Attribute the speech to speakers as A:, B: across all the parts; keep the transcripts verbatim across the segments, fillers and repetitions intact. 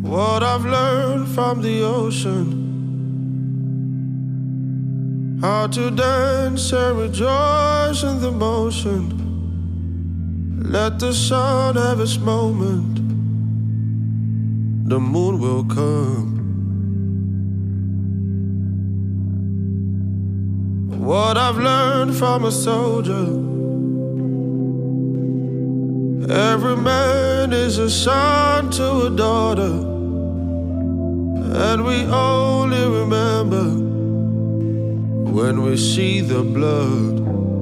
A: What I've learned from the ocean, how to dance and rejoice in the motion. Let the sun have its moment, the moon will come. What I've learned from a soldier, every man is a son to a daughter, and we only remember when we see the blood.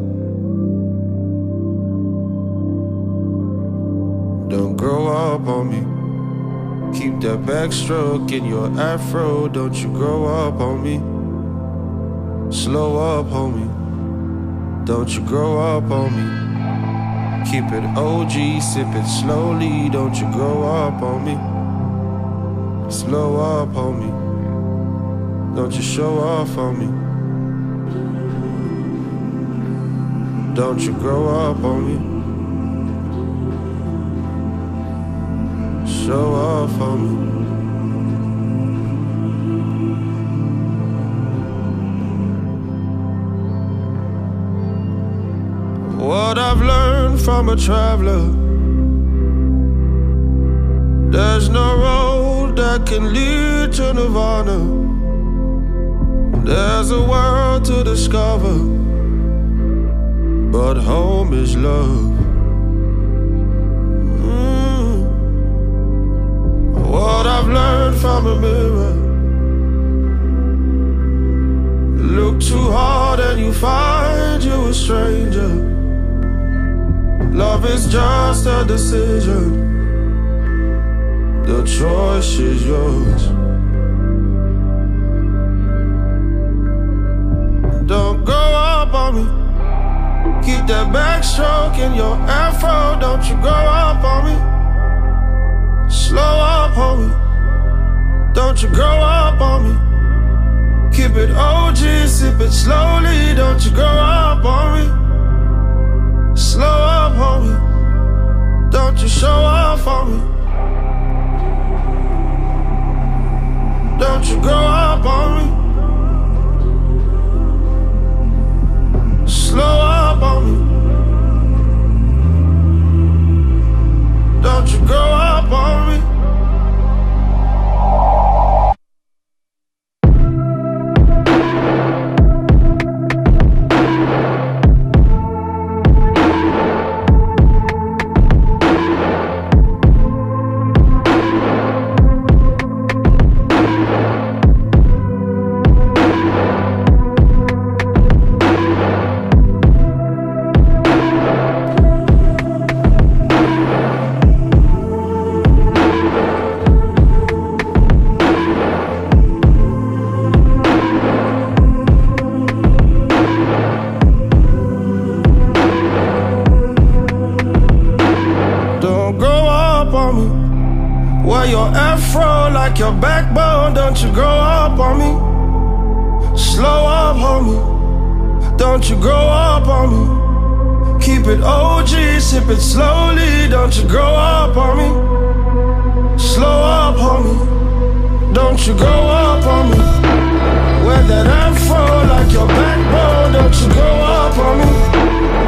A: Don't grow up on me, keep that backstroke in your afro. Don't you grow up on me, slow up homie. Don't you grow up on me, keep it O G, sip it slowly. Don't you grow up on me, slow up homie. Don't you show off on me, don't you grow up on me, show off on me. What I've learned from a traveler, there's no road that can lead to nirvana. There's a world to discover, but home is love. Mm. What I've learned from a mirror, look too hard and you find you a stranger. Love is just a decision, the choice is yours. Don't grow up on me, keep that backstroke in your afro. Don't you grow up on me, slow up homie. Don't you grow up on me, keep it O G, sip it slowly. Don't you grow up on me, slow up homie. Don't you show off on me, don't you grow up on me, slow up on me. Don't you grow up on me. Wear your afro like your backbone. Don't you grow up on me, slow up homie. Don't you grow up on me, keep it O G, sip it slowly. Don't you grow up on me, slow up homie. Don't you grow up on me, wear that afro like your backbone. Don't you grow up on me,